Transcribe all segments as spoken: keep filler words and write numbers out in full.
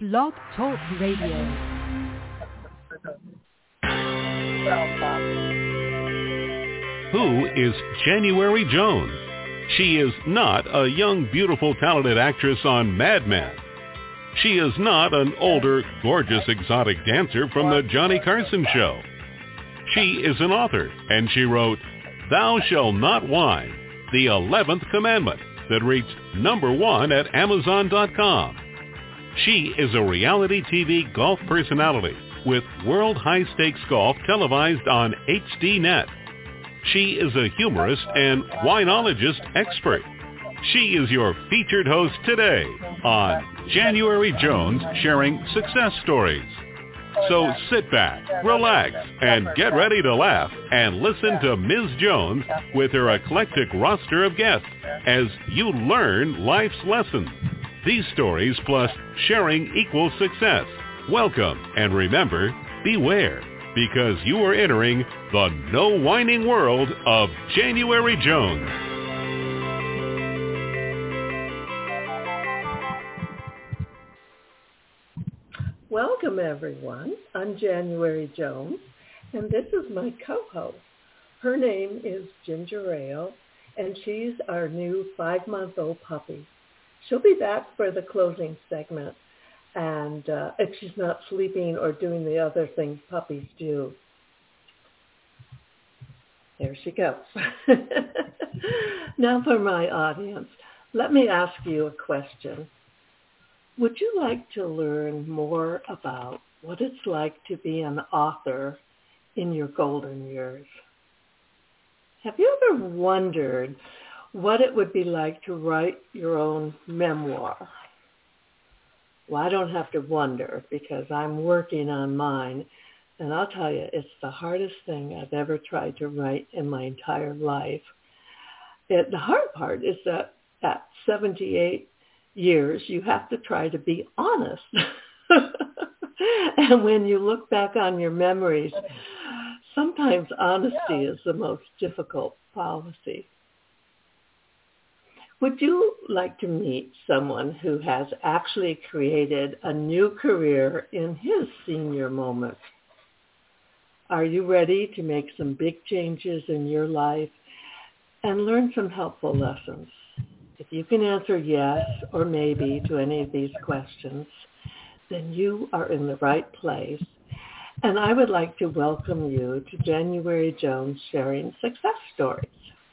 Blog Talk Radio. Who is January Jones? She is not a young, beautiful, talented actress on Mad Men. She is not an older, gorgeous, exotic dancer from the Johnny Carson show. She is an author, and she wrote, Thou Shalt Not Whine, the eleventh Commandment, that reached number one at Amazon dot com. She is a reality T V golf personality with World High Stakes Golf televised on H D Net. She is a humorist and winologist expert. She is your featured host today on January Jones Sharing Success Stories. So sit back, relax, and get ready to laugh and listen to Miz Jones with her eclectic roster of guests as you learn life's lessons. These stories plus sharing equals success. Welcome, and remember, beware, because you are entering the no whining world of January Jones. Welcome, everyone. I'm January Jones, and this is my co-host. Her name is Ginger Ale, and she's our new five-month-old puppy. She'll be back for the closing segment, and uh, if she's not sleeping or doing the other things puppies do. There she goes. Now for my audience, let me ask you a question. Would you like to learn more about what it's like to be an author in your golden years? Have you ever wondered what it would be like to write your own memoir? Well, I don't have to wonder because I'm working on mine, and I'll tell you, it's the hardest thing I've ever tried to write in my entire life. It, the hard part is that at seventy-eight years, you have to try to be honest. And when you look back on your memories, sometimes honesty is the most difficult policy. Would you like to meet someone who has actually created a new career in his senior moment? Are you ready to make some big changes in your life and learn some helpful lessons? If you can answer yes or maybe to any of these questions, then you are in the right place. And I would like to welcome you to January Jones Sharing Success Stories.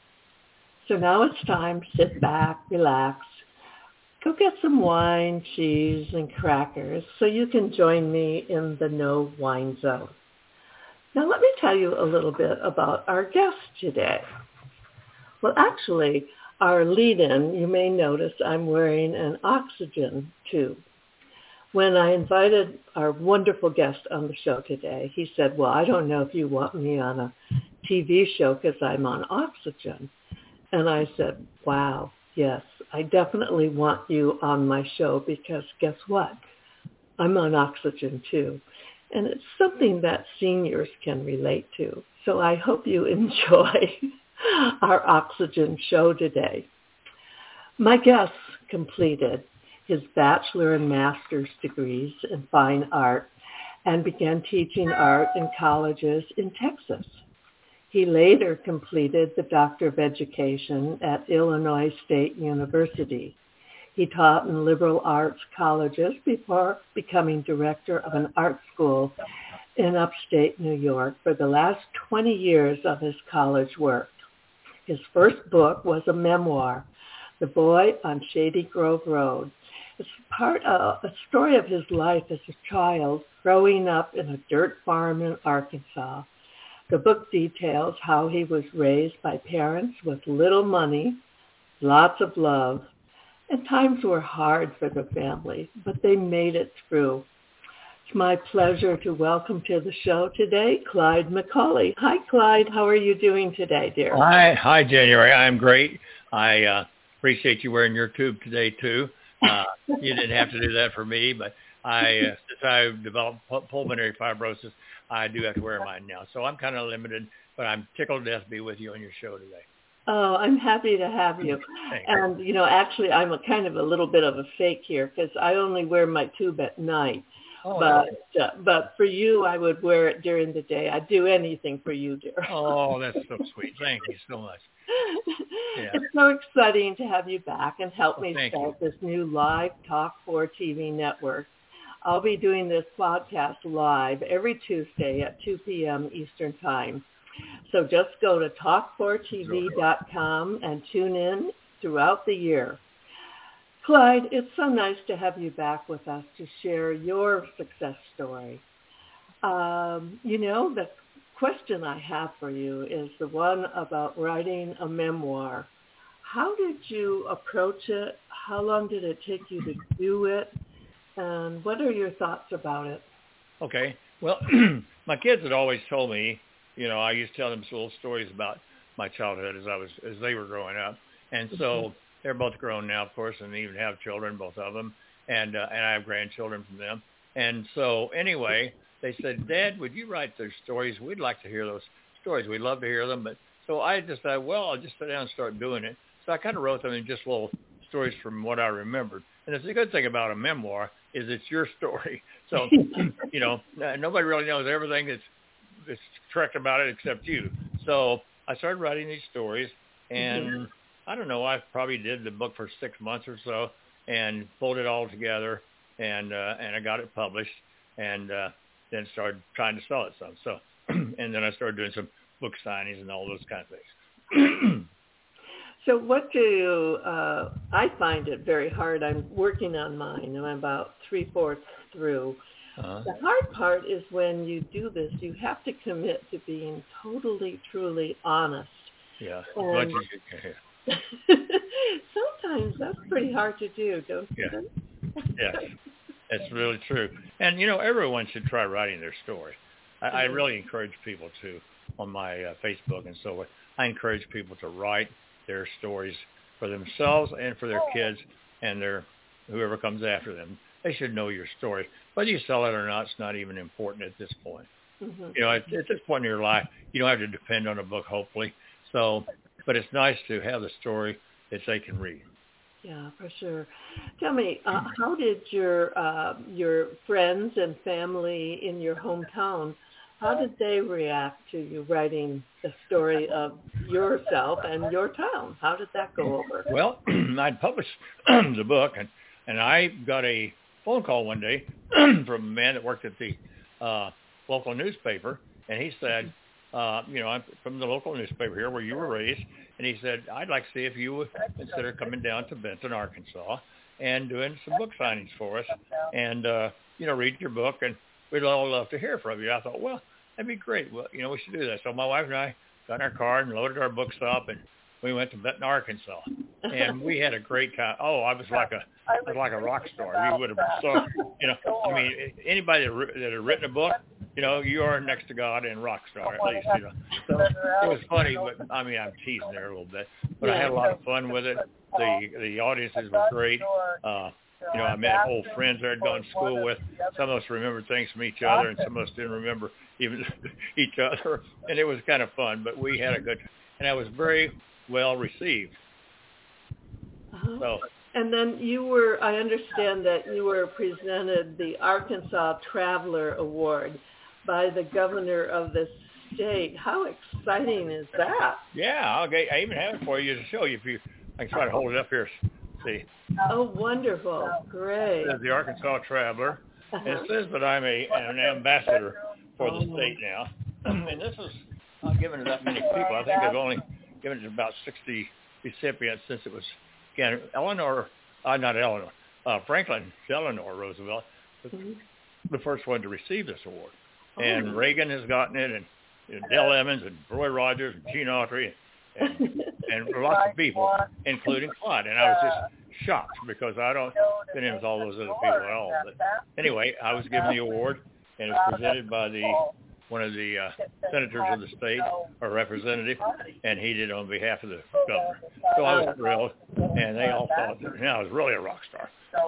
So now it's time to sit back, relax, go get some wine, cheese, and crackers so you can join me in the no wine zone. Now let me tell you a little bit about our guest today. Well, actually, our lead-in, you may notice I'm wearing an oxygen tube. When I invited our wonderful guest on the show today, he said, well, I don't know if you want me on a T V show because I'm on oxygen. And I said, wow, yes, I definitely want you on my show because guess what? I'm on oxygen too. And it's something that seniors can relate to. So I hope you enjoy our oxygen show today. My guest completed his bachelor and master's degrees in fine art and began teaching art in colleges in Texas. He later completed the Doctor of Education at Illinois State University. He taught in liberal arts colleges before becoming director of an art school in upstate New York for the last twenty years of his college work. His first book was a memoir, The Boy on Shady Grove Road. It's part of a story of his life as a child growing up in a dirt farm in Arkansas. The book details how he was raised by parents with little money, lots of love, and times were hard for the family, but they made it through. It's my pleasure to welcome to the show today, Clyde McCauley. Hi, Clyde. How are you doing today, dear? Hi, hi, January. I'm great. I uh, appreciate you wearing your tube today, too. Uh, you didn't have to do that for me, but I, uh, since I developed pulmonary fibrosis, I do have to wear mine now. So I'm kind of limited, but I'm tickled to death to be with you on your show today. Oh, I'm happy to have you. Thanks. And, you know, actually, I'm a kind of a little bit of a fake here because I only wear my tube at night. Oh, But uh, but for you, I would wear it during the day. I'd do anything for you, dear. oh, that's so sweet. Thank you so much. Yeah. It's so exciting to have you back and help Oh, me thank start you. this new live Talk four T V network. I'll be doing this podcast live every Tuesday at two p.m. Eastern Time. So just go to talk four T V dot com and tune in throughout the year. Clyde, it's so nice to have you back with us to share your success story. Um, you know, the question I have for you is the one about writing a memoir. How did you approach it? How long did it take you to do it? And what are your thoughts about it? Okay. Well, my kids had always told me, you know, I used to tell them some little stories about my childhood as I was as they were growing up, and so mm-hmm. they're both grown now, of course, and even have children, both of them, and uh, and I have grandchildren from them. And so anyway, they said, Dad, would you write their stories? We'd like to hear those stories. We'd love to hear them. But so I just thought, well, I'll just sit down and start doing it. So I kind of wrote them in just little stories from what I remembered. And it's the good thing about a memoir is it's your story. So, you know, nobody really knows everything that's, that's correct about it except you. So I started writing these stories, and mm-hmm. I don't know, I probably did the book for six months or so and pulled it all together, and uh, and I got it published, and uh, then started trying to sell it some. So, and then I started doing some book signings and all those kind of things. So what do you, uh, I find it very hard. I'm working on mine, and I'm about three-fourths through. Uh-huh. The hard part is when you do this, you have to commit to being totally, truly honest. Yeah, and much as you can. Sometimes that's pretty hard to do, don't you yeah. think? Yes, that's really true. And, you know, everyone should try writing their story. I, I really encourage people to, on my uh, Facebook and so on, I encourage people to write their stories for themselves and for their kids and their whoever comes after them. They should know your story. Whether you sell it or not, it's not even important at this point. Mm-hmm. You know, at, at this point in your life, you don't have to depend on a book, hopefully. So, but it's nice to have the story that they can read. Yeah, for sure. Tell me, uh, how did your uh, your friends and family in your hometown, how did they react to you writing the story of yourself and your town? How did that go over? Well, I'd published the book, and, and I got a phone call one day from a man that worked at the uh, local newspaper, and he said, uh, you know, I'm from the local newspaper here where you were raised, and he said, I'd like to see if you would consider coming down to Benton, Arkansas, and doing some book signings for us, and, uh, you know, read your book, and we'd all love to hear from you. I thought, well, that'd be great. Well, you know, we should do that. So my wife and I got in our car and loaded our books up, and we went to Benton, Arkansas, and we had a great time. Oh, I was like a, I was like a rock star. You would have saw, you know, I mean, anybody that, that had written a book, you know, you are next to God and rock star at least, you know. So it was funny, but I mean, I'm teasing there a little bit, but I had a lot of fun with it. The the audiences were great. Uh, you know, I met old friends that I'd gone to school with. Some of us remembered things from each other, and some of us didn't remember even each other, and it was kind of fun. But we had a good, and I was very well received. Uh-huh. So. And then you were, I understand that you were presented the Arkansas Traveler Award by the governor of the state. How exciting is that? Yeah, I'll get, I even have it for you to show you if you, I can try to hold it up here. See. Oh, wonderful. Great. It says the Arkansas Traveler. Uh-huh. And it says that I'm a an ambassador for the state now. And this is not given to that many people. I think I've only given it to about sixty recipients since it was, again, Eleanor, uh, not Eleanor, uh, Franklin Delano Roosevelt was mm-hmm. the first one to receive this award. Oh. And Reagan has gotten it, and, and Dell Emmons, and Roy Rogers, and Gene Autry, and, and, and lots of people, including Clyde. And I was just shocked because I don't fit in with all those other people at all. But anyway, I was given the award, and it was presented by the one of the uh, senators of the state, or representative, and he did it on behalf of the governor. So I was thrilled, and they all thought that, you know, I was really a rock star.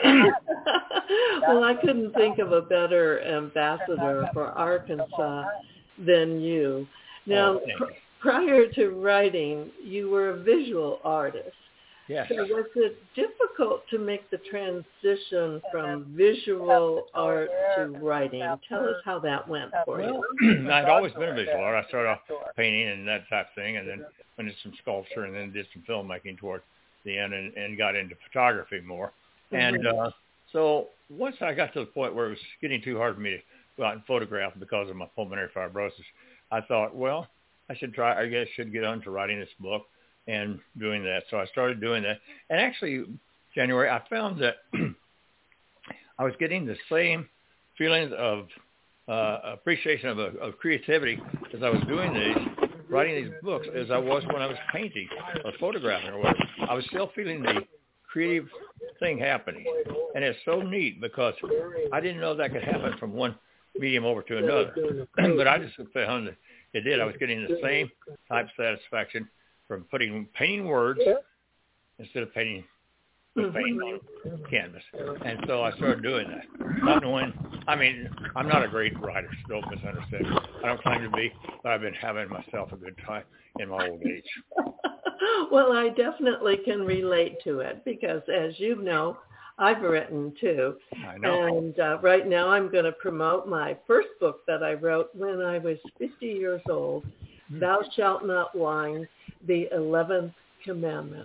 Well, I couldn't think of a better ambassador for Arkansas than you. Now, oh, prior to writing, you were a visual artist. Yes. So was it difficult to make the transition from visual art to writing? Tell us how that went for well, you. I'd always been a visual artist. I started off painting and that type of thing, and then went into some sculpture, and then did some filmmaking toward the end, and, and got into photography more. Mm-hmm. And uh, so once I got to the point where it was getting too hard for me to go out and photograph because of my pulmonary fibrosis, I thought, well, I should try, I guess, should get on to writing this book and doing that. So I started doing that. And actually, January, I found that I was getting the same feelings of uh, appreciation of, of creativity as I was doing these, writing these books, as I was when I was painting or photographing or whatever. I was still feeling the creative thing happening. And it's so neat because I didn't know that could happen from one medium over to another. But I just found that it did. I was getting the same type of satisfaction from putting painting words instead of painting with paint on canvas. And so I started doing that. Not knowing, I mean, I'm not a great writer, so don't misunderstand. I don't claim to be, but I've been having myself a good time in my old age. Well, I definitely can relate to it because, as you know, I've written too. I know. And uh, right now I'm going to promote my first book that I wrote when I was fifty years old, mm-hmm. Thou Shalt Not Whine, the eleventh Commandment.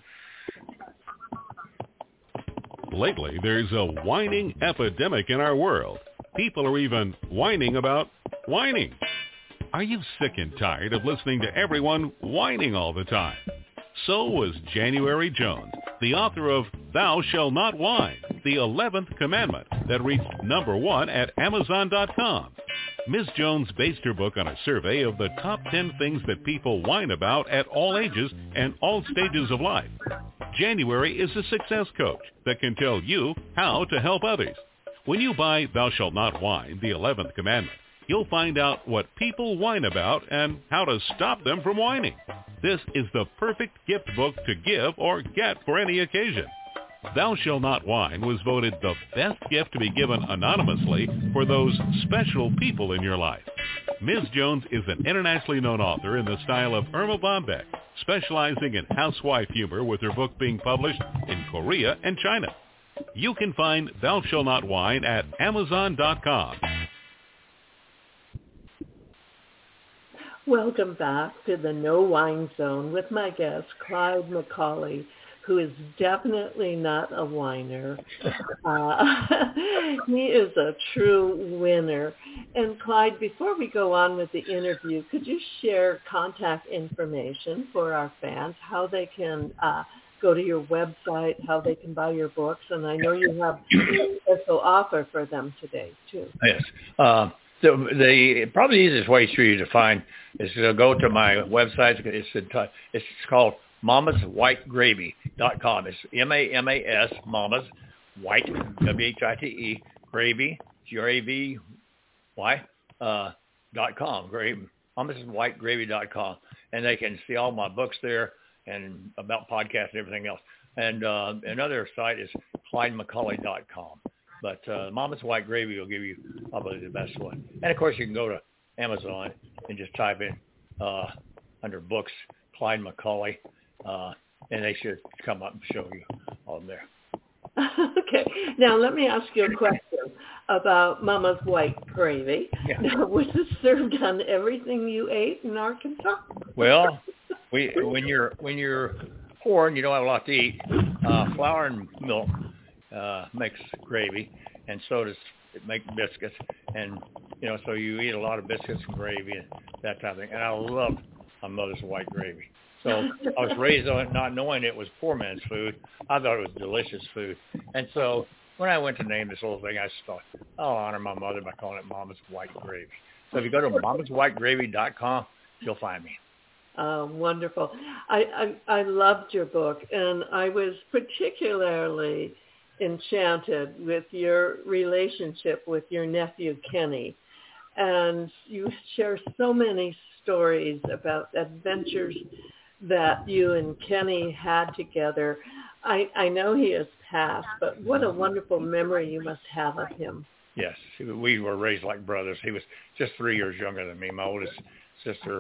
Lately, there's a whining epidemic in our world. People are even whining about whining. Are you sick and tired of listening to everyone whining all the time? So was January Jones, the author of Thou Shalt Not Whine, the eleventh Commandment, that reached number one at Amazon dot com. Miz Jones based her book on a survey of the top ten things that people whine about at all ages and all stages of life. January is a success coach that can tell you how to help others. When you buy Thou Shalt Not Whine, the eleventh Commandment, you'll find out what people whine about and how to stop them from whining. This is the perfect gift book to give or get for any occasion. Thou Shalt Not Whine was voted the best gift to be given anonymously for those special people in your life. Miz Jones is an internationally known author in the style of Irma Bombeck, specializing in housewife humor with her book being published in Korea and China. You can find Thou Shalt Not Whine at Amazon dot com. Welcome back to the No Whine Zone with my guest, Clyde McCauley, who is definitely not a whiner. Uh, he is a true winner. And Clyde, before we go on with the interview, could you share contact information for our fans, how they can uh, go to your website, how they can buy your books? And I know you have a special offer for them today, too. Yes. Uh, the, the probably the easiest way for you to find is to go to my website. It's, it's called Mama's White Gravy dot com. It's M A M A S, Mama's White, W H I T E, Gravy, G R A V Y, uh, dot com. Gravy, Mama's White Gravy dot com. And they can see all my books there and about podcasts and everything else. And uh, another site is Clyde McCauley dot com. But uh, Mama's White Gravy will give you probably the best one. And, of course, you can go to Amazon and just type in uh, under books, Clyde McCauley, uh, and they should come up and show you all there. Okay. Now, let me ask you a question about Mama's White Gravy. Yeah. Now, was this served on everything you ate in Arkansas? Well, we when you're when you're poor and you don't have a lot to eat, uh, flour and milk uh, makes gravy, and so does it make biscuits. And, you know, so you eat a lot of biscuits and gravy and that type of thing. And I love my mother's white gravy. So I was raised on it not knowing it was poor man's food. I thought it was delicious food. And so when I went to name this little thing, I just thought, I'll honor my mother by calling it Mama's White Gravy. So if you go to Mama's White Gravy dot com, you'll find me. Uh, wonderful. I, I I loved your book, and I was particularly enchanted with your relationship with your nephew, Kenny. And you share so many stories about adventures that you and Kenny had together. I, I know he has passed, but what a wonderful memory you must have of him. Yes, we were raised like brothers. He was just three years younger than me. My oldest sister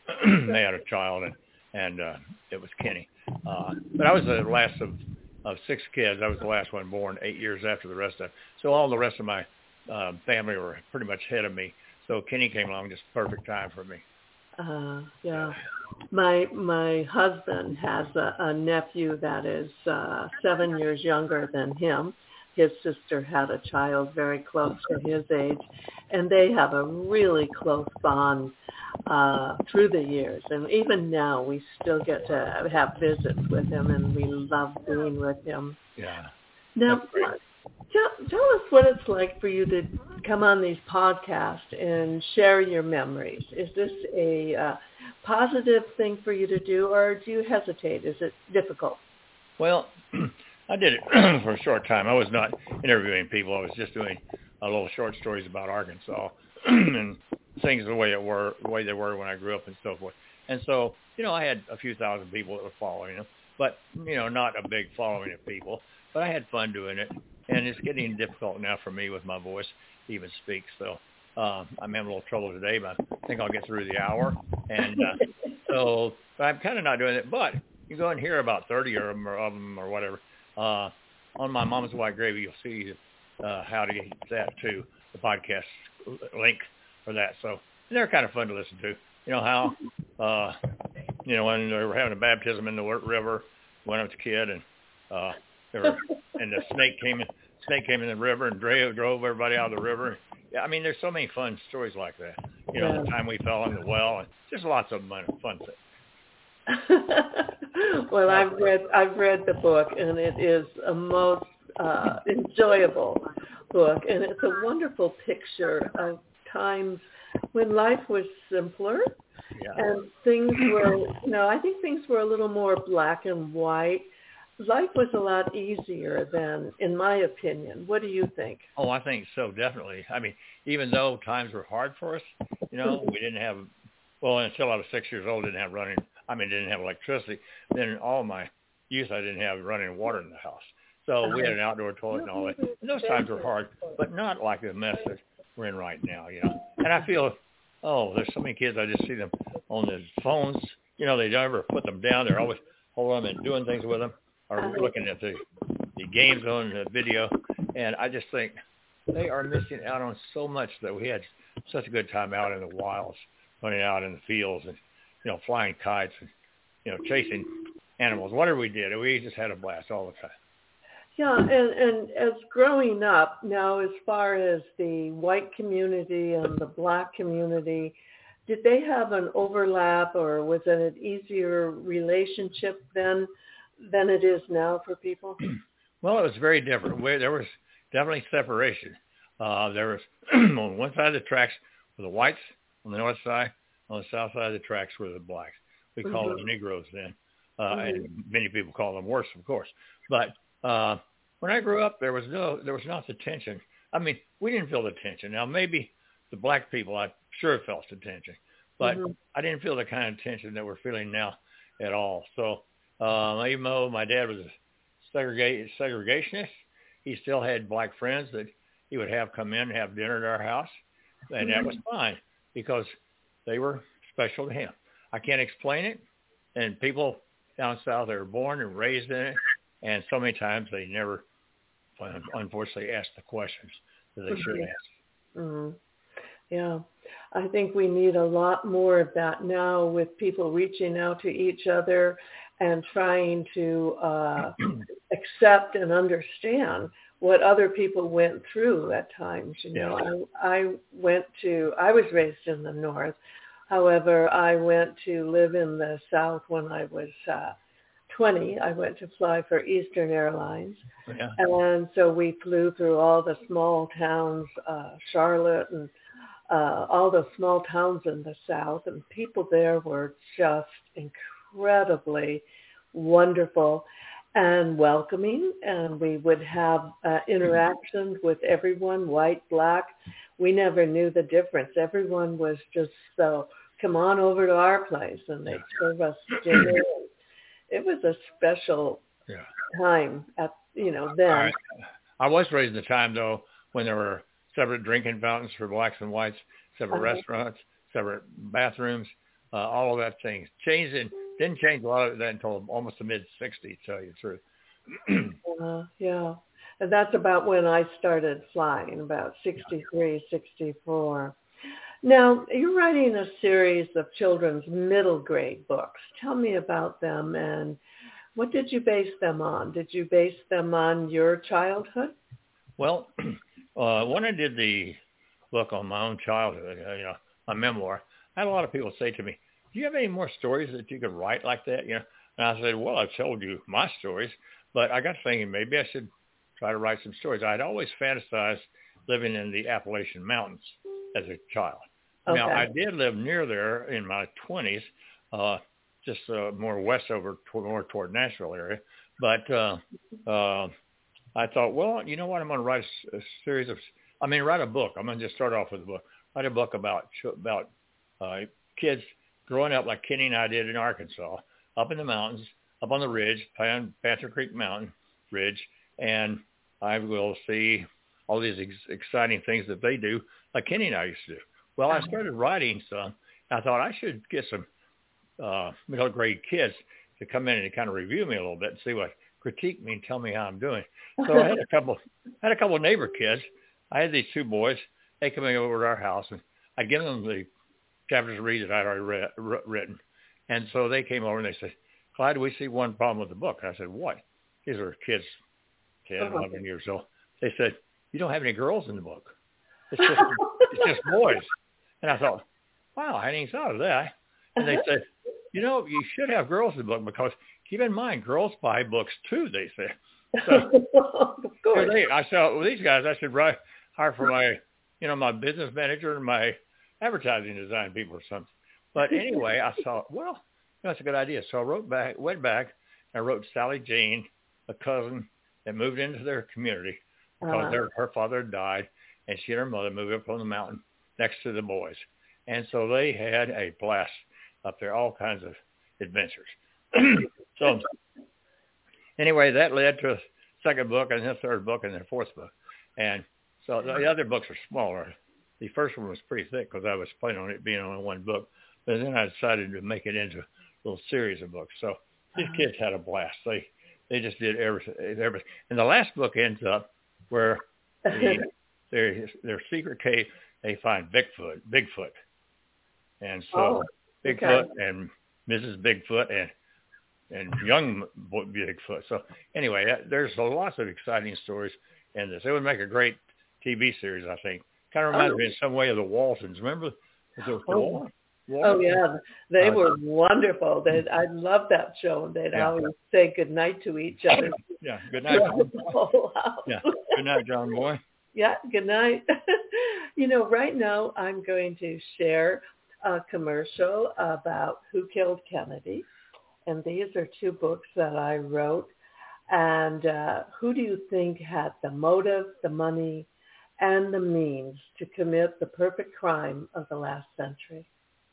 they had a child, and and uh, it was Kenny. Uh, but I was the last of of six kids. I was the last one born eight years after the rest of them. So all the rest of my uh, family were pretty much ahead of me. So Kenny came along just perfect time for me. Uh, yeah. My my husband has a, a nephew that is uh, seven years younger than him. His sister had a child very close to his age, and they have a really close bond uh, through the years. And even now, we still get to have visits with him, and we love being with him. Yeah. Now, tell, tell us what it's like for you to come on these podcasts and share your memories. Is this a uh, positive thing for you to do, or do you hesitate? Is it difficult? Well, I did it for a short time. I was not interviewing people. I was just doing a little short stories about Arkansas and things the way it were, the way they were when I grew up and so forth. And so, you know, I had a few thousand people that were following them, but, you know, not a big following of people. But I had fun doing it, and it's getting difficult now for me with my voice to even speak. So uh, I'm having a little trouble today, but I think I'll get through the hour. And uh, so I'm kind of not doing it. But you go and hear about thirty of them or, of them or whatever. Uh, on my Mama's White Gravy, you'll see uh, how to get that to the podcast link for that. So they're kind of fun to listen to. You know how, uh, you know, when they were having a baptism in the river when I was a kid, and uh, they were, and the snake came in, snake came in the river and drove drove everybody out of the river. Yeah, I mean, there's so many fun stories like that. You know, yeah. The time we fell in the well, and just lots of fun, fun things. Well, I've read I've read the book, and it is a most uh, enjoyable book, and it's a wonderful picture of times when life was simpler, yeah. and things were, you know, I think things were a little more black and white. Life was a lot easier then, in my opinion. What do you think? Oh, I think so, definitely. I mean, even though times were hard for us, you know, we didn't have, well, until I was six years old, didn't have running. I mean, didn't have electricity. Then all my youth, I didn't have running water in the house. So we had an outdoor toilet and all that. And those times were hard, but not like the mess that we're in right now, you know. And I feel, oh, there's so many kids, I just see them on the phones. You know, they never put them down. They're always holding them and doing things with them, or looking at the, the games on the video. And I just think they are missing out on so much that we had such a good time out in the wilds, running out in the fields and, you know, flying kites and, you know, chasing animals. Whatever we did, we just had a blast all the time. Yeah, and, and as growing up, now as far as the white community and the black community, did they have an overlap, or was it an easier relationship then than it is now for people? Well, it was very different. There was definitely separation. Uh, there was on one side of the tracks were the whites, on the north side. On the south side of the tracks were the blacks. We mm-hmm. called them Negroes then, uh, mm-hmm. and many people call them worse, of course. But uh, when I grew up, there was no, there was not the tension. I mean, we didn't feel the tension. Now, maybe the black people, I sure felt the tension, but mm-hmm. I didn't feel the kind of tension that we're feeling now at all. So um, even though my dad was a segregate, segregationist, he still had black friends that he would have come in and have dinner at our house, and mm-hmm. that was fine because they were special to him. I can't explain it. And people down south, they were born and raised in it. And so many times they never, unfortunately, asked the questions that they should ask. Mm-hmm. Yeah. I think we need a lot more of that now, with people reaching out to each other and trying to uh, accept and understand what other people went through at times. You know, yeah. I, I went to, I was raised in the North. However, I went to live in the South when I was uh, twenty. I went to fly for Eastern Airlines. Yeah. And so we flew through all the small towns, uh, Charlotte and uh, all the small towns in the South. And people there were just incredibly wonderful and welcoming, and we would have uh, interactions with everyone, white, black. We never knew the difference. Everyone was just so, come on over to our place, and they'd serve us dinner. It was a special yeah. time at, you know, then. I, I was raised in the time, though, when there were separate drinking fountains for blacks and whites, separate uh-huh. restaurants, separate bathrooms. uh, all of that things changed and didn't change a lot of that until almost the mid sixties, to tell you the truth. uh, yeah. And that's about when I started flying, about sixty-three, sixty-four. Now, you're writing a series of children's middle grade books. Tell me about them, and what did you base them on? Did you base them on your childhood? Well, uh, when I did the book on my own childhood, uh, you know, my memoir, I had a lot of people say to me, do you have any more stories that you could write like that? You know, and I said, well, I've told you my stories, but I got thinking maybe I should try to write some stories. I'd always fantasized living in the Appalachian Mountains as a child. Okay. Now, I did live near there in my twenties, uh, just uh, more west over, toward, more toward Nashville area. But uh, uh, I thought, well, you know what? I'm going to write a, a series of, I mean, write a book. I'm going to just start off with a book. Write a book about about uh, kids growing up like Kenny and I did in Arkansas, up in the mountains, up on the ridge, Pan, Panther Creek Mountain Ridge, and I will see all these ex- exciting things that they do, like Kenny and I used to do. Well, I started writing some. I thought I should get some uh, middle grade kids to come in and kind of review me a little bit and see what critique me and tell me how I'm doing. So I had a couple, had a couple of neighbor kids. I had these two boys. They come over to our house, and I'd give them the chapters to read that I'd already read, written. And so they came over and they said, Clyde, we see one problem with the book. And I said, what? These are kids, ten, uh-huh. eleven years old. They said, you don't have any girls in the book. It's just, it's just boys. And I thought, wow, I hadn't even thought of that. And they said, you know, you should have girls in the book because keep in mind, girls buy books too, they said. So they, I said, well, these guys, I should write, hire for my, you know, my business manager and my advertising design people or something. But anyway, I thought, well, that's a good idea. So I wrote back, went back, and I wrote Sally Jane, a cousin that moved into their community because uh-huh. their, her father had died, and she and her mother moved up on the mountain next to the boys. And so they had a blast up there, all kinds of adventures. So anyway, that led to a second book and then a third book and then a fourth book. And so the other books are smaller. The first one was pretty thick because I was planning on it being only one book. But then I decided to make it into a little series of books. So these kids had a blast. They they just did everything. everything. And the last book ends up where the, their their secret cave, they find Bigfoot, Bigfoot. And so oh, Bigfoot okay. and Missus Bigfoot and and young Bigfoot. So anyway, there's lots of exciting stories in this. It would make a great T V series, I think. Kind of reminds oh. me in some way of the Waltons. Remember the oh. Waltons? Oh, yeah. They uh, were wonderful. They, I loved that show. They'd yeah. always say goodnight to each other. Yeah, good night, John Boy. Yeah, good night, John Boy. Yeah, good night. You know, right now I'm going to share a commercial about Who Killed Kennedy. And these are two books that I wrote. And uh, who do you think had the motive, the money, and the means to commit the perfect crime of the last century?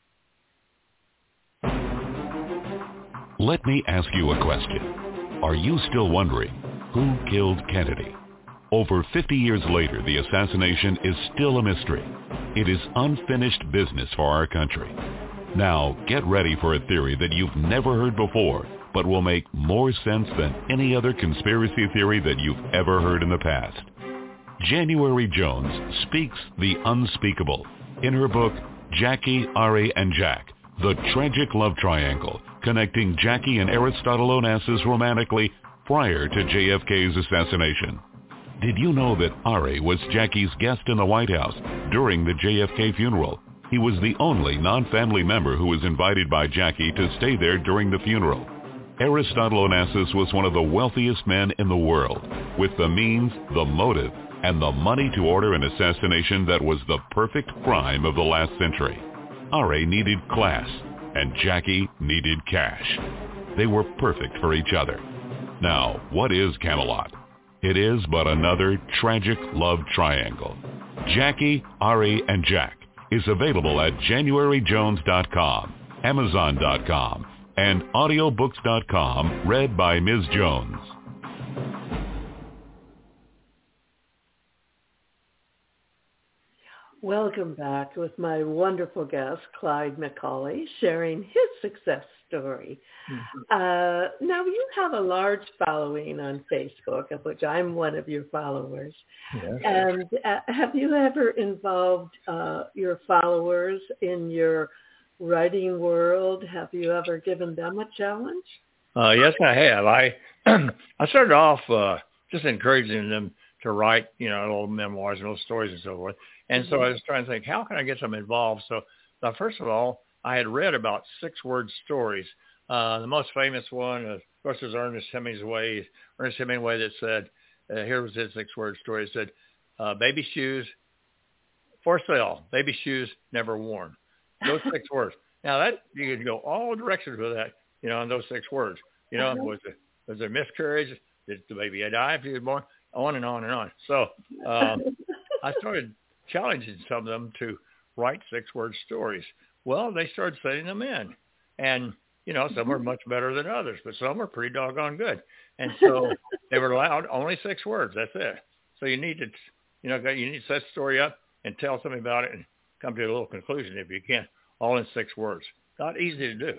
Let me ask you a question. Are you still wondering who killed Kennedy? Over fifty years later, the assassination is still a mystery. It is unfinished business for our country. Now, get ready for a theory that you've never heard before, but will make more sense than any other conspiracy theory that you've ever heard in the past. January Jones speaks the unspeakable in her book, Jackie, Ari, and Jack, The Tragic Love Triangle, connecting Jackie and Aristotle Onassis romantically prior to J F K's assassination. Did you know that Ari was Jackie's guest in the White House during the J F K funeral? He was the only non-family member who was invited by Jackie to stay there during the funeral. Aristotle Onassis was one of the wealthiest men in the world, with the means, the motive, and the money to order an assassination that was the perfect crime of the last century. Ari needed class, and Jackie needed cash. They were perfect for each other. Now, what is Camelot? It is but another tragic love triangle. Jackie, Ari, and Jack is available at January Jones dot com, Amazon dot com, and audiobooks dot com, read by Miz Jones. Welcome back with my wonderful guest, Clyde McCauley, sharing his success story. Mm-hmm. Uh, now, you have a large following on Facebook, of which I'm one of your followers. Yes. And uh, have you ever involved uh, your followers in your writing world? Have you ever given them a challenge? Uh, yes, I have. I I started off uh, just encouraging them to write, you know, little memoirs and little stories and so forth. And mm-hmm. so I was trying to think, how can I get them involved? So uh, first of all, I had read about six-word stories. Uh, the most famous one, uh, of course, was Ernest Hemingway. Ernest Hemingway that said, uh, here was his six-word story. It said, uh, baby shoes for sale, baby shoes never worn. Those six words. Now that you can go all directions with that, you know, in those six words. You know, uh-huh. was it was there miscarriage? Did the baby die if he was born? On and on and on. So um, I started challenging some of them to write six-word stories. Well, they started sending them in, and you know, some were much better than others, but some were pretty doggone good. And so they were allowed only six words. That's it. So you need to, you know, you need to set the story up and tell something about it and come to a little conclusion if you can, all in six words. Not easy to do.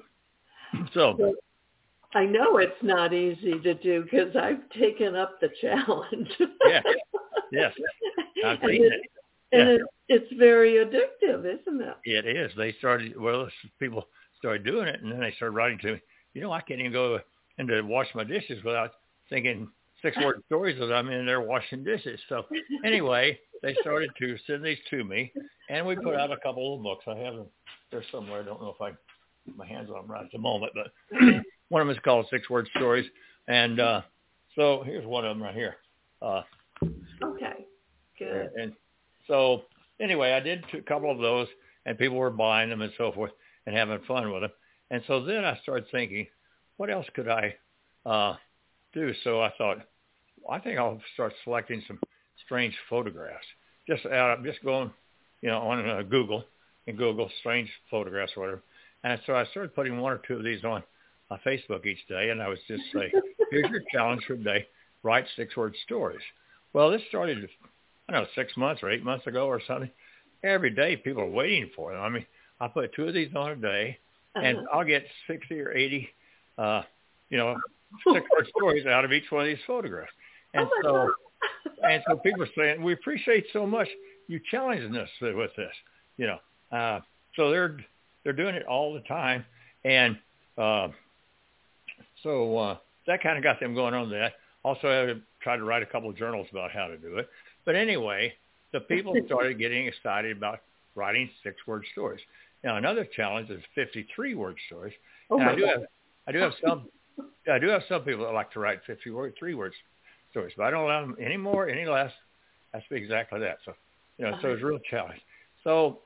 So I know it's not easy to do because I've taken up the challenge. Yes, yes. I've seen and it. it. And yeah. it, it's very addictive, isn't it? It is. They started, well, people started doing it, and then they started writing to me, you know, I can't even go in to wash my dishes without thinking six-word stories as I'm in there washing dishes. So anyway, they started to send these to me, and we put out a couple of books. I have them there somewhere. I don't know if I put my hands on them right at the moment, but one of them is called Six-Word Stories. And uh, so here's one of them right here. Uh, okay, good. And so anyway, I did a couple of those, and people were buying them and so forth and having fun with them. And so then I started thinking, what else could I uh, do? So I thought, I think I'll start selecting some strange photographs. Just out, just going, you know, on uh, Google and Google strange photographs or whatever. And so I started putting one or two of these on uh, Facebook each day, and I was just say, here's your challenge for the day: write six-word stories. Well, this started, I don't know, six months or eight months ago or something. Every day, people are waiting for them. I mean, I put two of these on a day, and uh-huh. I'll get sixty or eighty, uh, you know, six-word stories out of each one of these photographs. And oh so, and so people are saying, we appreciate so much you challenging us with this, you know. Uh, so they're they're doing it all the time, and uh, so uh, that kind of got them going on that. Also, I tried to write a couple of journals about how to do it. But anyway, the people started getting excited about writing six-word stories. Now, another challenge is fifty-three word stories. Oh and my I do God. have I do have some I do have some people that like to write fifty-three word stories, but I don't allow them any more, any less. That's exactly that. So, you know, so it's a real challenge. So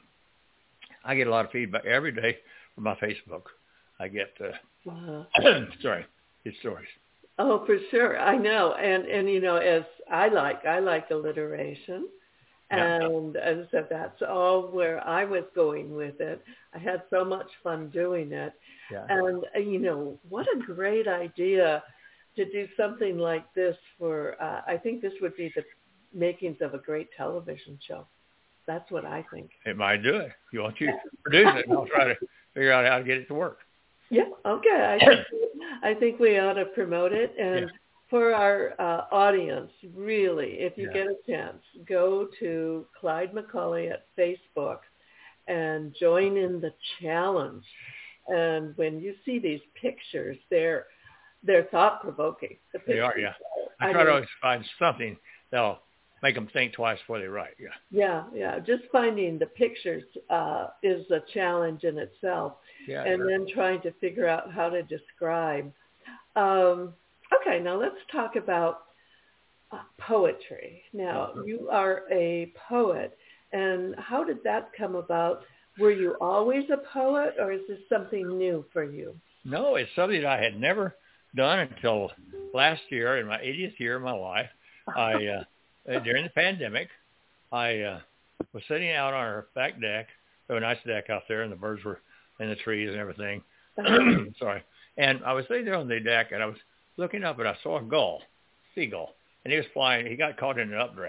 I get a lot of feedback every day from my Facebook. I get, uh, uh-huh. sorry, these stories. Oh, for sure. I know. And, and, you know, as I like, I like alliteration. Yeah. And as I said, that's all where I was going with it. I had so much fun doing it. Yeah. And, uh, you know, what a great idea to do something like this for, uh, I think this would be the makings of a great television show. That's what I think. It might do it. You want you to produce it, and I'll try to figure out how to get it to work. Yeah, okay. I think, I think we ought to promote it. And yeah. for our uh, audience, really, if you yeah. get a chance, go to Clyde McCauley at Facebook and join in the challenge. And when you see these pictures, they're they're thought-provoking. The they are, yeah. I, I try mean, to always find something that'll make them think twice before they write, yeah. Yeah, yeah. Just finding the pictures uh, is a challenge in itself. Yeah, and sure. then trying to figure out how to describe. Um, okay, now let's talk about uh, poetry. Now, mm-hmm. you are a poet, and how did that come about? Were you always a poet, or is this something new for you? No, it's something that I had never done until last year, in my eightieth year of my life. I uh, during the pandemic, I uh, was sitting out on our back deck. We have a nice deck out there, and the birds were in the trees and everything. Sorry. And I was sitting there on the deck, and I was looking up, and I saw a gull, seagull, and he was flying. He got caught in an updraft,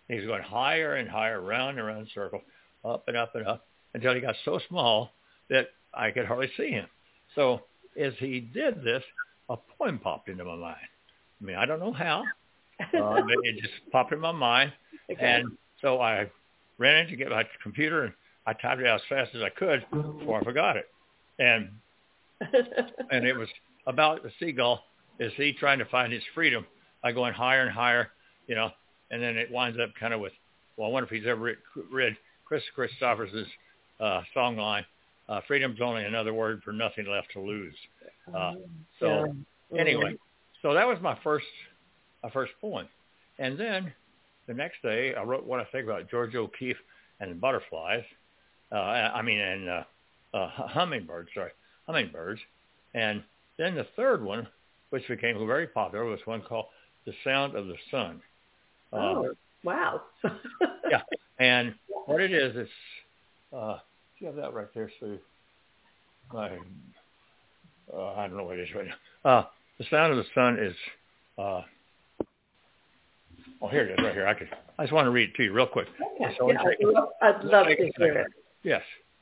He's going higher and higher, round and round in a circle, up and up and up, until he got so small that I could hardly see him. So as he did this, a poem popped into my mind. I mean, I don't know how, uh, but it just popped in my mind. Okay. And so I ran in to get my computer, and I typed it out as fast as I could before I forgot it. And and it was about the seagull. Is he trying to find his freedom by going higher and higher, you know, and then it winds up kind of with, well, I wonder if he's ever read, read Chris Christopher's uh, song line, uh, freedom's only another word for nothing left to lose. Uh, so yeah. Anyway, so that was my first, my first poem. And then the next day I wrote what I think about George O'Keeffe and the butterflies. Uh, I mean, and uh, uh, hummingbirds, sorry, hummingbirds. And then the third one, which became very popular, was one called The Sound of the Sun. Uh, oh, wow. Yeah. And what it is, it's, uh, you have that right there, Sue. I, uh, I don't know what it is right now. Uh, the Sound of the Sun is, uh, oh, here it is right here. I could, I just want to read it to you real quick. Okay. So Yeah, I'd love, I'd love to hear it. Yes.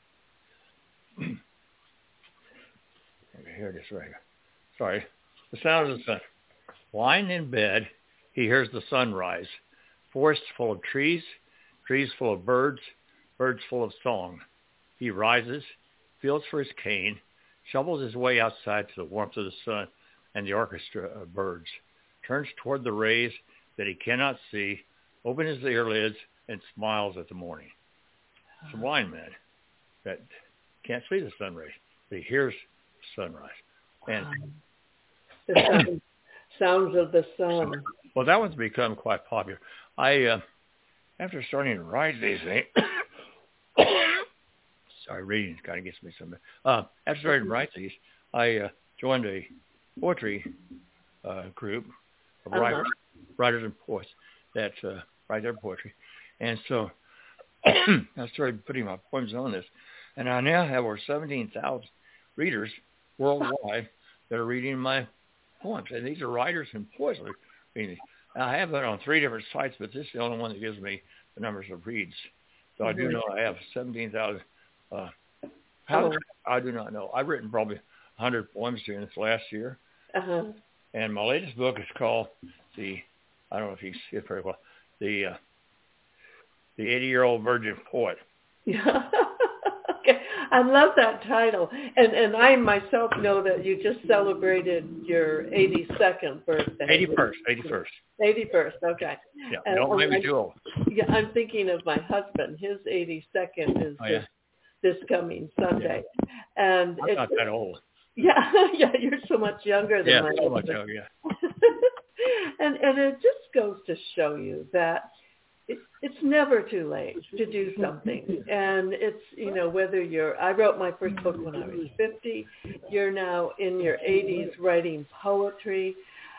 Here it is right here. Sorry. The Sound of the Sun. Lying in bed, he hears the sun rise. Forests full of trees, trees full of birds, birds full of song. He rises, feels for his cane, shovels his way outside to the warmth of the sun and the orchestra of birds, turns toward the rays that he cannot see, opens his eyelids, and smiles at the morning. It's a blind man that can't see the sun rays, but he hears the sunrise. And the sound, sounds of the sun. Well, that one's become quite popular. I, uh, after starting to write these things, sorry, reading kind of gets me some. Uh, after starting to write these, I uh, joined a poetry uh, group of writers, uh-huh. writers and poets that uh, write their poetry, and so I started putting my poems on this, and I now have over seventeen thousand readers worldwide that are reading my poems, and these are writers and poets. I have that on three different sites, but this is the only one that gives me the numbers of reads. So mm-hmm. I do know I have seventeen thousand. Uh, how oh. I do not know. I've written probably one hundred poems during this last year. Uh-huh. And my latest book is called the, I don't know if you see it very well, the uh, the eighty-year-old Virgin Poet. Yeah. Okay. I love that title. And and I myself know that you just celebrated your eighty-second birthday. eighty-first. eighty-first. eighty-first, okay. Yeah, and don't make me too old. Yeah, I'm thinking of my husband. His eighty-second is oh, yeah. this, this coming Sunday. Yeah. And I'm not that old. Yeah, yeah, you're so much younger than yeah, my so husband. much younger, yeah. and, and it just goes to show you that It, it's never too late to do something. And it's, you know, whether you're, I wrote my first book when I was fifty, you're now in your eighties writing poetry.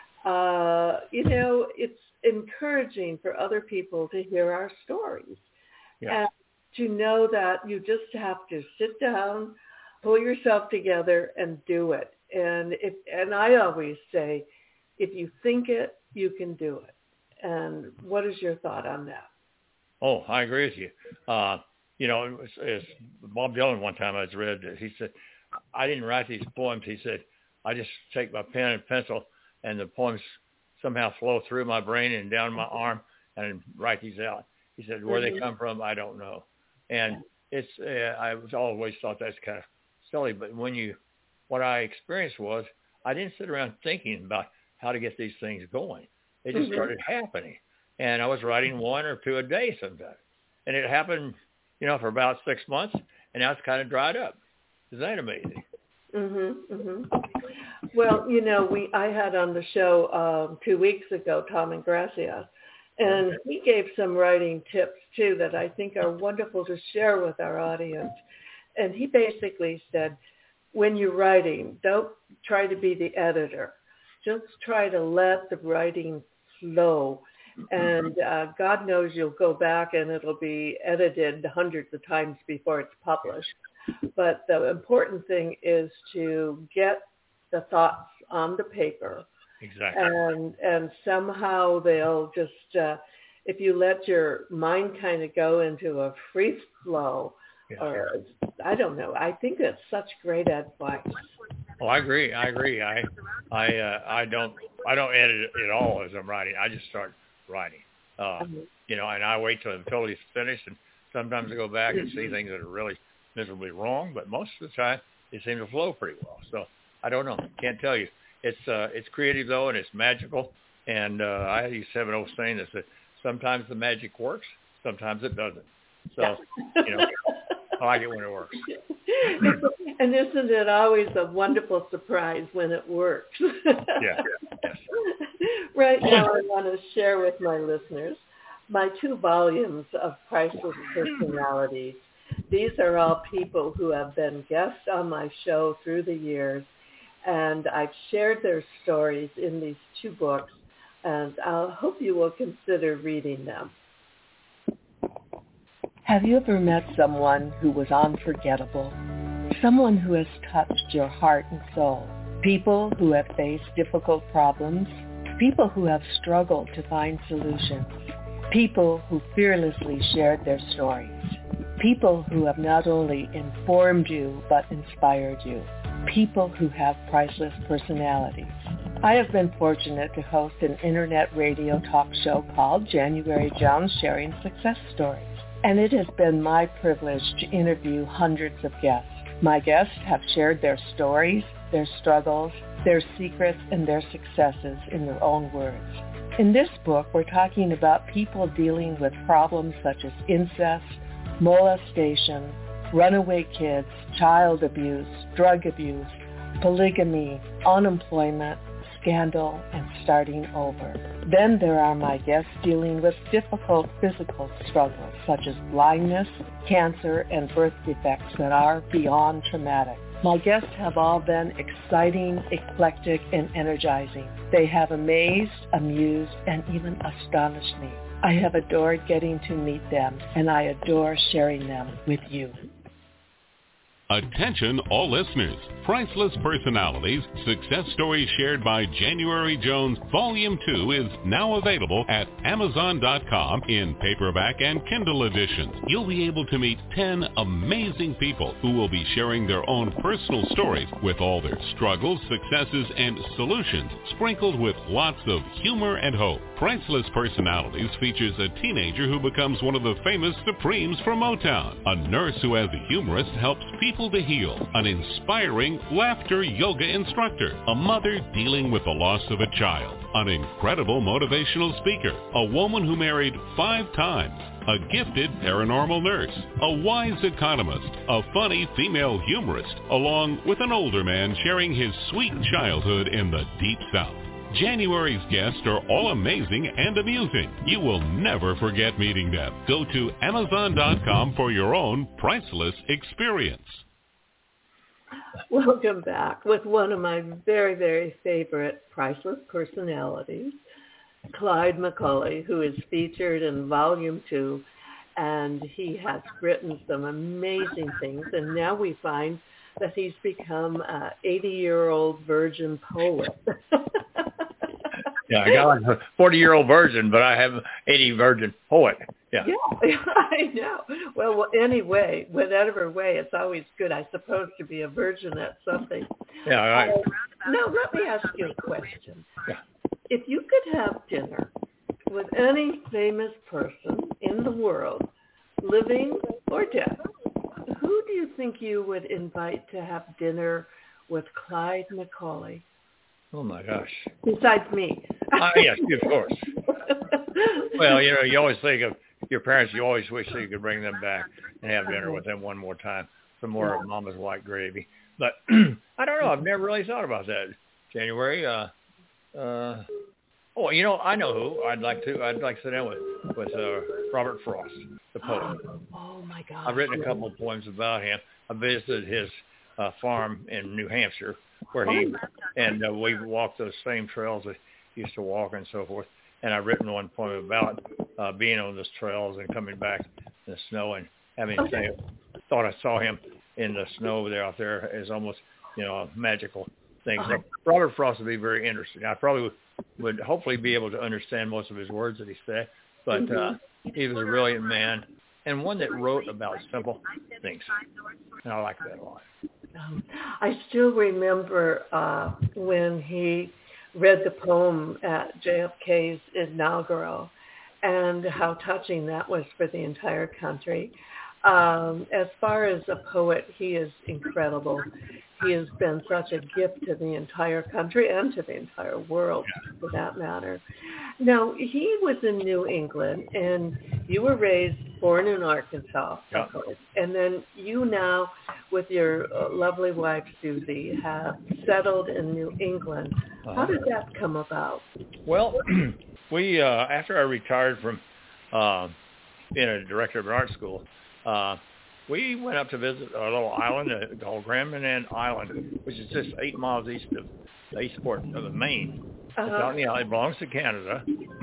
Uh, you know, it's encouraging for other people to hear our stories. Yeah. And to know that you just have to sit down, pull yourself together and do it. And if, and I always say, if you think it, you can do it. And what is your thought on that? Oh, I agree with you. Uh, you know, it was, it was Bob Dylan one time I read, he said, I didn't write these poems. He said, I just take my pen and pencil and the poems somehow flow through my brain and down my arm and write these out. He said, where mm-hmm. they come from, I don't know. And it's, uh, I was always thought that's kind of silly, but when you, what I experienced was I didn't sit around thinking about how to get these things going. It just mm-hmm. started happening. And I was writing one or two a day sometimes. And it happened, you know, for about six months, and now it's kind of dried up. Isn't that amazing? Mm-hmm, mm-hmm. Well, you know, we I had on the show um, two weeks ago, Tom Ingracia, and okay. he gave some writing tips, too, that I think are wonderful to share with our audience. And he basically said, when you're writing, don't try to be the editor. Just try to let the writing flow. And uh, God knows you'll go back and it'll be edited hundreds of times before it's published. But the important thing is to get the thoughts on the paper. Exactly. And and somehow they'll just, uh, if you let your mind kind of go into a free flow, Yeah. or I don't know, I think that's such great advice. Oh, I agree. I agree. I, I, uh, I don't, I don't edit it at all as I'm writing. I just start writing. Uh, Mhm. you know, and I wait till I'm totally finished, and sometimes I go back and see things that are really miserably wrong, but most of the time it seems to flow pretty well. So I don't know. Can't tell you. It's, uh, it's creative though, and it's magical. And, uh, I used to have an old saying that said, sometimes the magic works, sometimes it doesn't. So, you know, I like it when it works. And isn't it always a wonderful surprise when it works? Yeah. Yes. Right now, I want to share with my listeners my two volumes of Priceless Personalities. These are all people who have been guests on my show through the years, and I've shared their stories in these two books, and I hope you will consider reading them. Have you ever met someone who was unforgettable? Someone who has touched your heart and soul? People who have faced difficult problems? People who have struggled to find solutions? People who fearlessly shared their stories? People who have not only informed you but inspired you? People who have priceless personalities? I have been fortunate to host an internet radio talk show called January Jones Sharing Success Stories, and it has been my privilege to interview hundreds of guests. My guests have shared their stories, their struggles, their secrets, and their successes in their own words. In this book, we're talking about people dealing with problems such as incest, molestation, runaway kids, child abuse, drug abuse, polygamy, unemployment, scandal, and starting over. Then there are my guests dealing with difficult physical struggles such as blindness, cancer, and birth defects that are beyond traumatic. My guests have all been exciting, eclectic, and energizing. They have amazed, amused, and even astonished me. I have adored getting to meet them, and I adore sharing them with you. Attention all listeners. Priceless Personalities, Success Stories Shared by January Jones, Volume two is now available at Amazon dot com in paperback and Kindle editions. You'll be able to meet ten amazing people who will be sharing their own personal stories with all their struggles, successes, and solutions, sprinkled with lots of humor and hope. Priceless Personalities features a teenager who becomes one of the famous Supremes from Motown, a nurse who as a humorist helps people to heal, an inspiring laughter yoga instructor, a mother dealing with the loss of a child, an incredible motivational speaker, a woman who married five times, a gifted paranormal nurse, a wise economist, a funny female humorist, along with an older man sharing his sweet childhood in the Deep South. January's guests are all amazing and amusing. You will never forget meeting them. Go to Amazon dot com for your own priceless experience. Welcome back with one of my very, very favorite Priceless Personalities, Clyde McCauley, who is featured in Volume two, and he has written some amazing things, and now we find that he's become an eighty-year-old virgin poet. Yeah, I got like a forty-year-old virgin, but I have an eighty virgin poet. Yeah. Yeah, I know. Well, well, anyway, whatever way, it's always good, I suppose, to be a virgin at something. Yeah, all right. Uh, now, let me ask you a question. Yeah. If you could have dinner with any famous person in the world, living or dead, who do you think you would invite to have dinner with Clyde McCauley? Oh, my gosh. Besides me. Uh, yes, of course. Well, you know, you always think of your parents, you always wish that you could bring them back and have dinner with them one more time, some more Yeah. of Mama's white gravy. But I don't know. I've never really thought about that. January. Uh, uh, oh, you know, I know who I'd like to. I'd like to sit down with with uh, Robert Frost, the poet. Oh, my God. I've written a couple of poems about him. I visited his uh, farm in New Hampshire, where he and uh, we walked those same trails that he used to walk and so forth. And I've written one poem about uh, being on those trails and coming back in the snow and having to say, thought I saw him in the snow there out there as almost, you know, a magical thing. So Robert Frost would be very interesting. I probably would, would hopefully be able to understand most of his words that he said, But Mm-hmm. uh, he was a brilliant man and one that wrote about simple things. And I like that a lot. Um, I still remember uh, when he read the poem at J F K's inaugural and how touching that was for the entire country. Um, as far as a poet, he is incredible. He has been such a gift to the entire country and to the entire world, for that matter. Now, he was in New England, and you were raised, born in Arkansas, Yeah. of course. And then you now, with your uh, lovely wife, Susie, have settled in New England. How Uh-huh. did that come about? Well, we uh, after I retired from uh, being a director of an art school, uh, we went up to visit a little island uh, called Grand Manan Island, which is just eight miles east of the eastport of Maine. It's Uh-huh. out in the island. It belongs to Canada.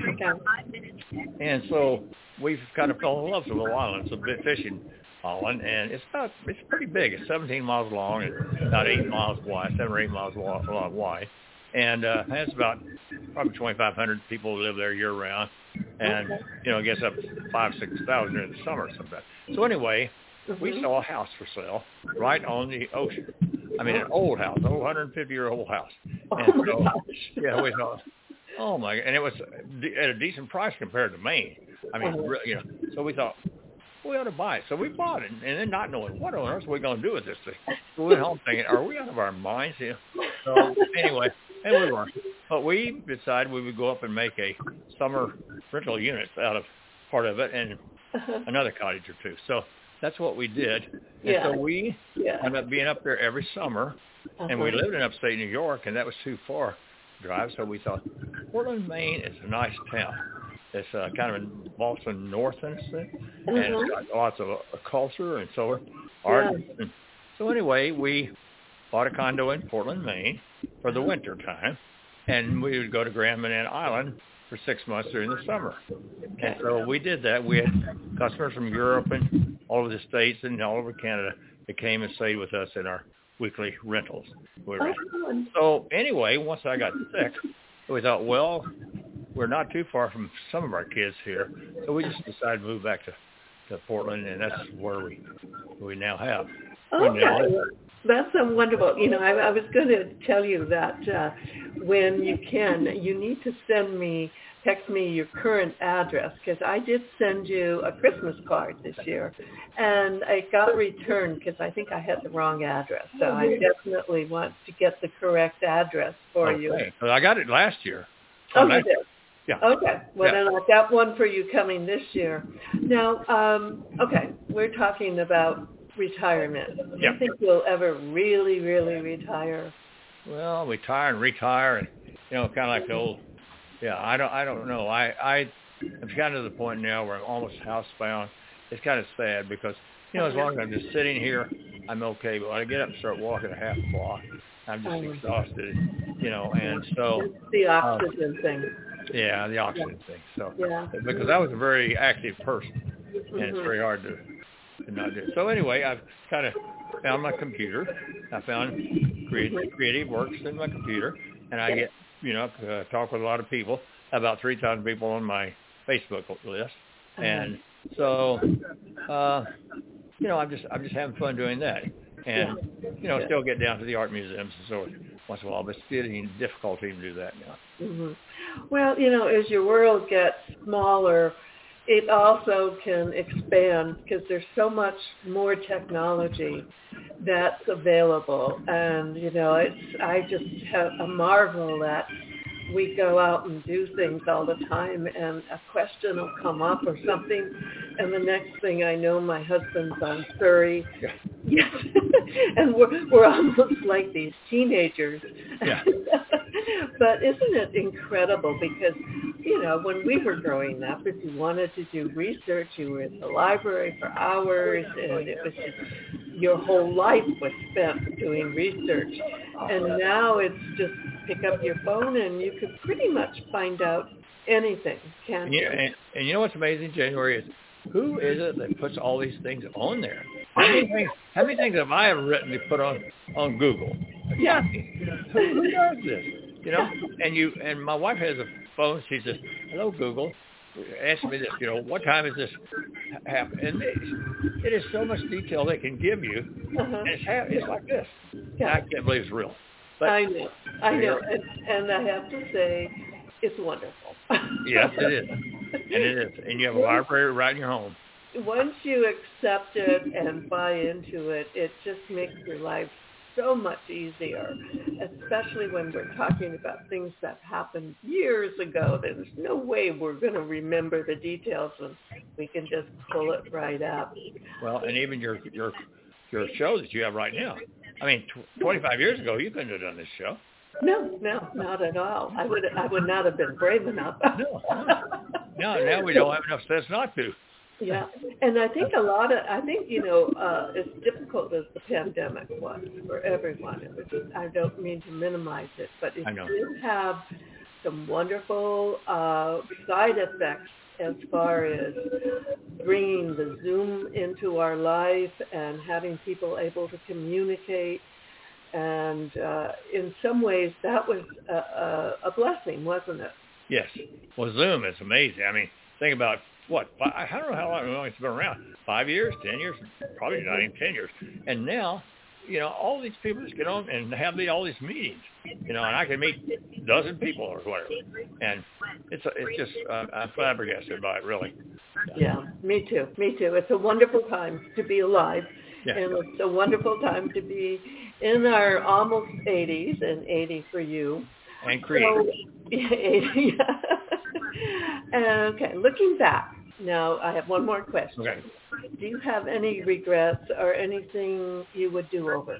Okay. And so we kind of fell in love with the little island. It's a big fishing island, and it's about it's pretty big. It's seventeen miles long and about eight miles wide, seven or eight miles wa- wide, and uh, has about probably twenty-five hundred people who live there year round, and Okay. you know, it gets up five six thousand in the summer sometimes. So anyway, we Mhm. saw a house for sale right on the ocean. I mean, an old house, an old one hundred fifty year old house. Oh, And my so, gosh. yeah, we thought, oh my, and it was de- at a decent price compared to Maine. I mean, Uh-huh. re- you know, so we thought we ought to buy it. So we bought it, and then not knowing what on earth are we going to do with this thing. So we went home thinking, are we out of our minds here? So anyway, and we weren't. But we decided we would go up and make a summer rental unit out of part of it and another cottage or two. So that's what we did. And Yeah. so we Yeah. ended up being up there every summer. And we Uh-huh. lived in upstate New York, and that was too far to drive. So we thought, Portland, Maine is a nice town. It's uh, kind of in Boston North, and Uh-huh. it's got lots of uh, culture and so art. Yeah. And so anyway, we bought a condo in Portland, Maine for the winter time, and we would go to Grand Manan Island for six months during the summer. And so we did that. We had customers from Europe and all over the States and all over Canada that came and stayed with us in our weekly rentals. We Oh, rented. good. So anyway, once I got sick, we thought, well, we're not too far from some of our kids here, so we just decided to move back to, to Portland, and that's where we we now have. We now Okay, live. that's um, wonderful. You know, I, I was going to tell you that uh, when you can, you need to send me, text me your current address, because I did send you a Christmas card this year, and it got returned because I think I had the wrong address. So I definitely want to get the correct address for you. Okay, 'cause I got it last year. Oh, you last- did? Yeah. Okay. Well, Yeah. then I've got one for you coming this year. Now, um, okay, we're talking about retirement. Do Yeah. you think you'll ever really, really retire? Well, retire and retire, and you know, kind of like the old. Yeah, I don't, I don't know. I, I, I'm kind of to the point now where I'm almost housebound. It's kind of sad because you know, as long as I'm just sitting here, I'm okay. But when I get up and start walking a half block, I'm just Um, exhausted. You know, and so It's the oxygen thing. yeah, the oxygen thing. So Yeah. because I was a very active person, and it's Mhm. very hard to, to not do it. So anyway, I've kind of found my computer. I found creative, creative works in my computer, and I Yeah. get, you know, uh, talk with a lot of people, about three thousand people on my Facebook list. And so, uh, you know, I'm just, I'm just having fun doing that. And, you know, Yeah. still get down to the art museums and so once in a while, but it's getting difficult to even do that now. hmm Well, you know, as your world gets smaller, it also can expand because there's so much more technology that's available. And, you know, it's, I just have a marvel that we go out and do things all the time and a question will come up or something. And the next thing I know, my husband's on Surrey. Yeah. Yes. And we're, we're almost like these teenagers. Yeah. But isn't it incredible? Because, you know, when we were growing up, if you wanted to do research, you were in the library for hours, and it was just your whole life was spent doing research. And now it's just pick up your phone and you can pretty much find out anything, can't And you? you, and, and you know what's amazing, January, is who is it that puts all these things on there? How many things, how many things have I ever written to put on, on Google? Yeah. Who, who does this? You know? And you and my wife has a phone. She says, "Hello, Google." ask me this, you know, what time is this happen? And they, it is so much detail they can give you. Uh-huh. And it's, ha- it's like this. Yeah. I can't believe it's real. But, I know, I know, and, and I have to say, it's wonderful. Yes, it is, and it is, and you have a library right in your home. Once you accept it and buy into it, it just makes your life so much easier, especially when we're talking about things that happened years ago. There's no way we're going to remember the details, and we can just pull it right up. Well, and even your your your show that you have right now. I mean, tw- twenty-five years ago, you couldn't have done this show. No, no, not at all. I would I would not have been brave enough. No, no, now we don't have enough sense not to. Yeah, and I think a lot of, I think, you know, uh, as difficult as the pandemic was for everyone, it was just, I don't mean to minimize it, but it did have some wonderful uh, side effects as far as bringing the Zoom into our life and having people able to communicate. And uh, in some ways, that was a, a, a blessing, wasn't it? Yes. Well, Zoom is amazing. I mean, think about, what, five, I don't know how long it's been around. Five years, ten years, probably not even ten years. And now, you know, all these people just get on and have the, all these meetings, you know, and I can meet a dozen people or whatever. And it's, a, it's just, uh, I'm flabbergasted by it, really. Yeah, me too. Me too. It's a wonderful time to be alive. Yeah. And it's a wonderful time to be in our almost eighties, and eighty for you. And creative. So, eighty, yeah. Okay, looking back, now I have one more question. Okay. Do you have any regrets or anything you would do over?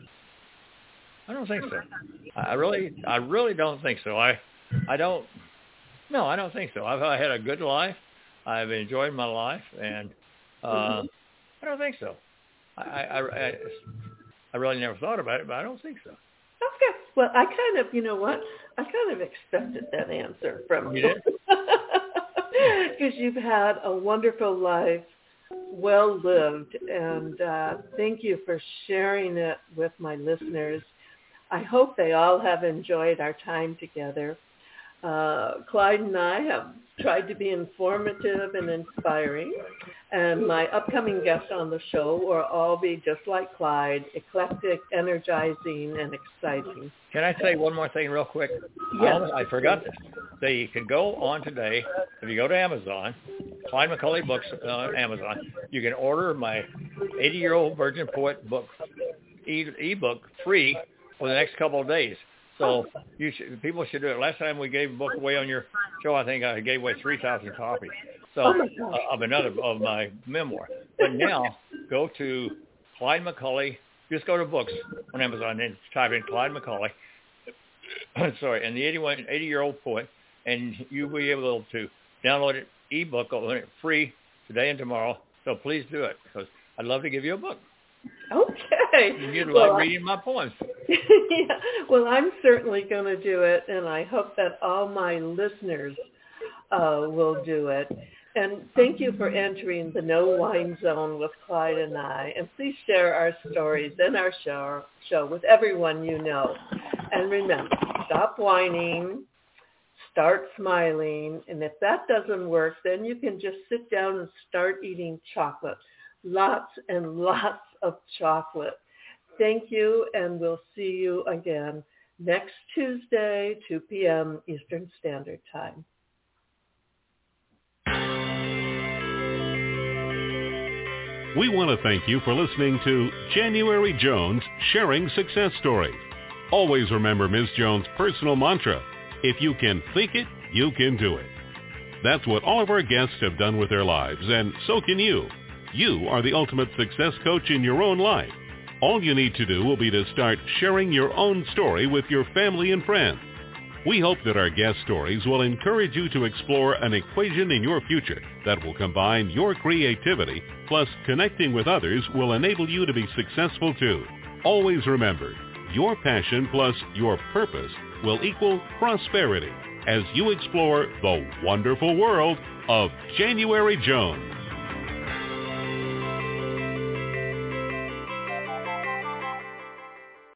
I don't think so. I really, I really don't think so. I, I don't. No, I don't think so. I've I had a good life. I've enjoyed my life, and uh, mm-hmm. I don't think so. I, I, I, I really never thought about it, but I don't think so. Okay. Well, I kind of, you know what? I kind of expected that answer from you. Because you've had a wonderful life, well lived, and uh, thank you for sharing it with my listeners. I hope they all have enjoyed our time together. Uh, Clyde and I have tried to be informative and inspiring, and my upcoming guests on the show will all be just like Clyde, eclectic, energizing, and exciting. Can I say one more thing real quick? Yes. I, I forgot this. So you can go on today, if you go to Amazon, Clyde McCulley Books uh, on Amazon, you can order my eighty-year-old Virgin Poet book, e- e-book free for the next couple of days. So you should, people should do it. Last time we gave a book away on your show, I think I gave away three thousand copies. So uh, of another of my memoir. But now go to Clyde McCulley. Just go to books on Amazon and type in Clyde McCulley. Sorry, and the eighty-one, eighty-year-old poet, and you'll be able to download it ebook on it free today and tomorrow. So please do it because I'd love to give you a book. Okay. You'd well, like reading my poems. Yeah. Well, I'm certainly going to do it, and I hope that all my listeners uh, will do it. And thank you for entering the No Whine Zone with Clyde and I. And please share our stories and our show, show with everyone you know. And remember, stop whining, start smiling. And if that doesn't work, then you can just sit down and start eating chocolate. Lots and lots of chocolate. Thank you, and we'll see you again next Tuesday, two p.m. Eastern Standard Time. We want to thank you for listening to January Jones Sharing Success Stories. Always remember Miz Jones' personal mantra, if you can think it, you can do it. That's what all of our guests have done with their lives, and so can you. You are the ultimate success coach in your own life. All you need to do will be to start sharing your own story with your family and friends. We hope that our guest stories will encourage you to explore an equation in your future that will combine your creativity plus connecting with others will enable you to be successful too. Always remember, your passion plus your purpose will equal prosperity as you explore the wonderful world of January Jones.